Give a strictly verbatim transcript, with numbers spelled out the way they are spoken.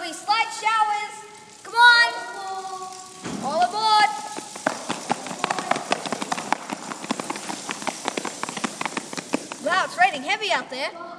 be slight showers. Come on. All aboard. Wow, it's raining heavy out there.